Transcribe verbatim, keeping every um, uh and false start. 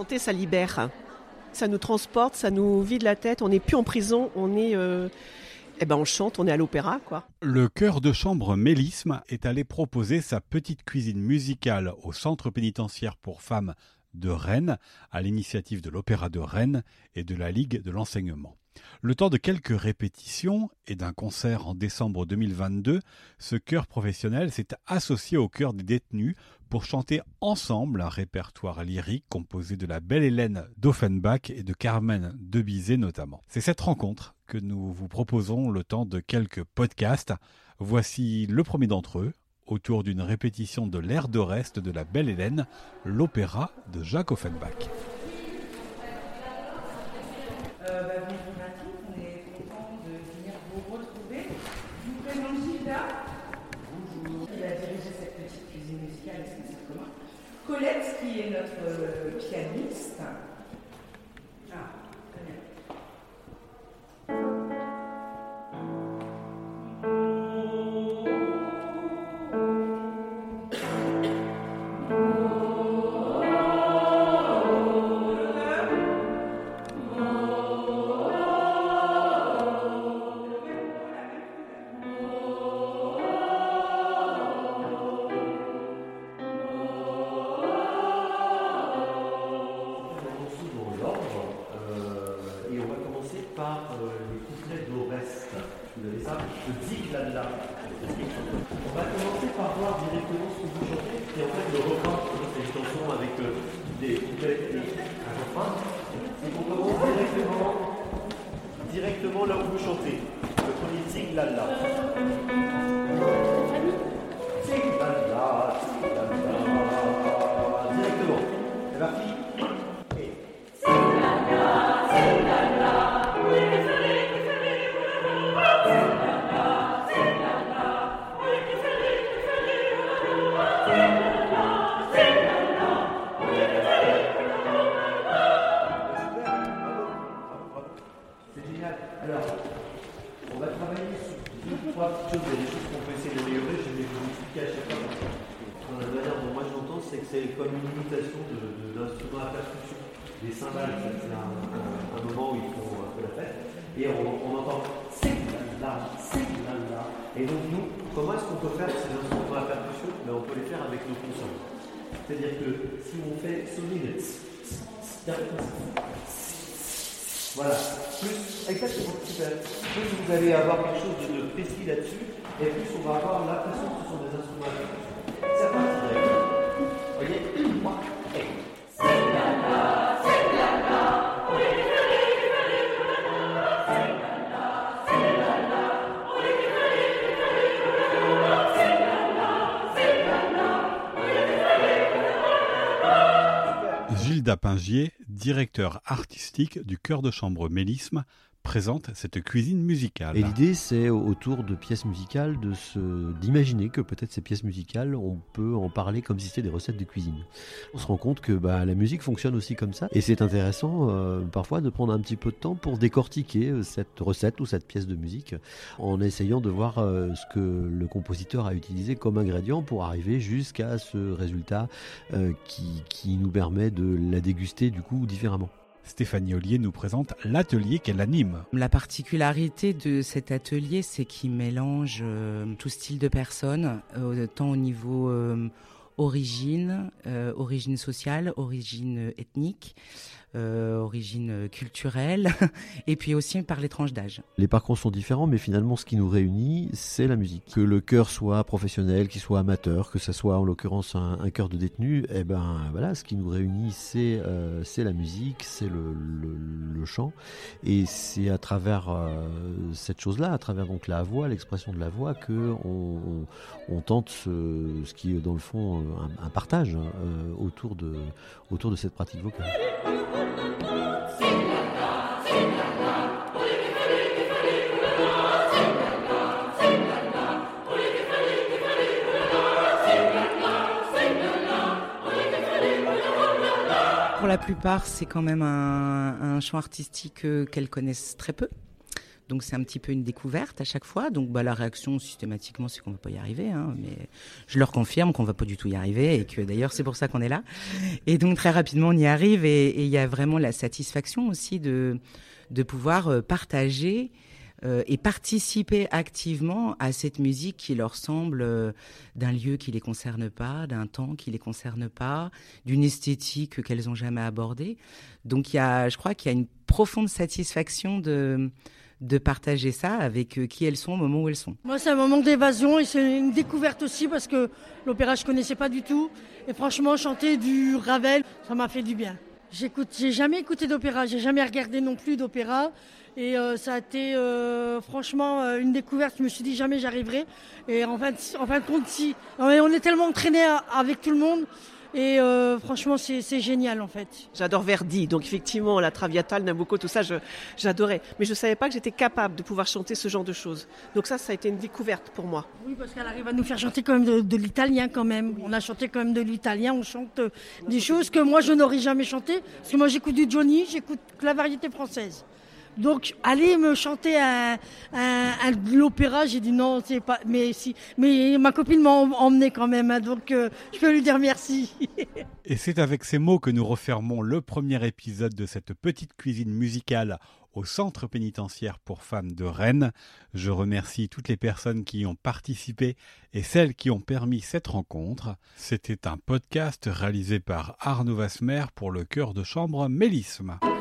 Chanter, ça libère. Ça nous transporte, ça nous vide la tête. On n'est plus en prison, on est... Euh... Eh ben on chante, on est à l'opéra, quoi. Le chœur de chambre Mélisme est allé proposer sa petite cuisine musicale au centre pénitentiaire pour femmes de Rennes, à l'initiative de l'Opéra de Rennes et de la Ligue de l'enseignement. Le temps de quelques répétitions et d'un concert en décembre deux mille vingt-deux, ce chœur professionnel s'est associé au chœur des détenus pour chanter ensemble un répertoire lyrique composé de la Belle Hélène d'Offenbach et de Carmen de Bizet notamment. C'est cette rencontre que nous vous proposons le temps de quelques podcasts. Voici le premier d'entre eux, autour d'une répétition de l'air de reste de la Belle Hélène, l'opéra de Jacques Offenbach. Euh, bah, bonjour à tous, on est content de venir vous retrouver. Je vous présente Gilda. Bonjour. Qui a dirigé cette petite cuisine musicale et ce concert commun. Colette, qui est notre euh, pianiste. Ah, très bien. On va commencer par voir directement ce que vous chantez, et en fait le refrain, c'est une chanson avec euh, des couplets et un refrain, et on commence directement, directement là où vous chantez. Le premier Zing La La. Zing La La, Zing La La. Directement. C'est parti. Alors, on va travailler sur deux, trois petites choses. Il y a des choses qu'on peut essayer d'améliorer. Je vais vous expliquer à chaque fois. Dans la manière dont moi je l'entends, c'est que c'est comme une imitation de, de, d'instruments à percussion. Les cymbales, c'est un, un, un moment où ils font un peu la fête. Et on, on entend c'est la la, c'est la la. Et donc nous, comment est-ce qu'on peut faire ces instruments à percussion? Mais on peut les faire avec nos consonnes. C'est-à-dire que si on fait sonner le voilà, plus, exactement, super. Plus vous allez avoir quelque chose de précis là-dessus, et plus on va avoir l'impression que ce sont des instruments à percussion. C'est parti, directement. Vous voyez, trois, et. C'est la la, c'est la la. Oui, c'est la la, c'est la la. Oui, c'est la la, c'est la la. Gilda Pingier, directeur artistique du chœur de chambre Mélisme, présente cette cuisine musicale. Et l'idée, c'est autour de pièces musicales de se, d'imaginer que peut-être ces pièces musicales, on peut en parler comme si c'était des recettes de cuisine. On se rend compte que bah, la musique fonctionne aussi comme ça. Et c'est intéressant euh, parfois de prendre un petit peu de temps pour décortiquer cette recette ou cette pièce de musique en essayant de voir euh, ce que le compositeur a utilisé comme ingrédient pour arriver jusqu'à ce résultat euh, qui, qui nous permet de la déguster du coup différemment. Stéphanie Ollier nous présente l'atelier qu'elle anime. La particularité de cet atelier, c'est qu'il mélange euh, tout style de personnes, euh, tant au niveau euh, origine, euh, origine sociale, origine ethnique, euh, origine culturelle, et puis aussi par les tranches d'âge. Les parcours sont différents, mais finalement, ce qui nous réunit, c'est la musique. Que le chœur soit professionnel, qu'il soit amateur, que ça soit en l'occurrence un, un chœur de détenus, eh ben voilà, ce qui nous réunit, c'est euh, c'est la musique, c'est le, le, le chant, et c'est à travers euh, cette chose-là, à travers donc la voix, l'expression de la voix, que on, on, on tente ce, ce qui est dans le fond un, un partage euh, autour de autour de cette pratique vocale. Pour la plupart, c'est quand même un, un champ artistique euh, qu'elles connaissent très peu. Donc c'est un petit peu une découverte à chaque fois. Donc bah, la réaction systématiquement c'est qu'on ne va pas y arriver. Hein, mais je leur confirme qu'on ne va pas du tout y arriver et que d'ailleurs c'est pour ça qu'on est là. Et donc très rapidement on y arrive et il y a vraiment la satisfaction aussi de, de pouvoir partager Euh, et participer activement à cette musique qui leur semble euh, d'un lieu qui les concerne pas, d'un temps qui les concerne pas, d'une esthétique qu'elles ont jamais abordée. Donc il y a, je crois qu'il y a une profonde satisfaction de de partager ça avec euh, qui elles sont au moment où elles sont. Moi, c'est un moment d'évasion et c'est une découverte aussi parce que l'opéra, je connaissais pas du tout. Et franchement, chanter du Ravel, ça m'a fait du bien. J'écoute, j'ai jamais écouté d'opéra, j'ai jamais regardé non plus d'opéra. Et euh, ça a été euh, franchement euh, une découverte. Je me suis dit jamais j'arriverai. Et en fin de, en fin de compte, si. On est tellement entraînés avec tout le monde. Et euh, franchement, c'est, c'est génial en fait. J'adore Verdi, donc effectivement, la Traviata, le Nabucco, tout ça, je, j'adorais. Mais je ne savais pas que j'étais capable de pouvoir chanter ce genre de choses. Donc ça, ça a été une découverte pour moi. Oui, parce qu'elle arrive à nous faire chanter quand même de, de l'italien quand même. On a chanté quand même de l'italien, on chante euh, des choses que moi, je n'aurais jamais chanté. Parce que moi, j'écoute du Johnny, j'écoute que la variété française. Donc, aller me chanter un, un, un, de l'opéra, j'ai dit non, c'est pas. Mais si, mais ma copine m'a emmené quand même, hein, donc euh, je peux lui dire merci. Et c'est avec ces mots que nous refermons le premier épisode de cette petite cuisine musicale au centre pénitentiaire pour femmes de Rennes. Je remercie toutes les personnes qui y ont participé et celles qui ont permis cette rencontre. C'était un podcast réalisé par Arnaud Vasmer pour le chœur de chambre Mélisme.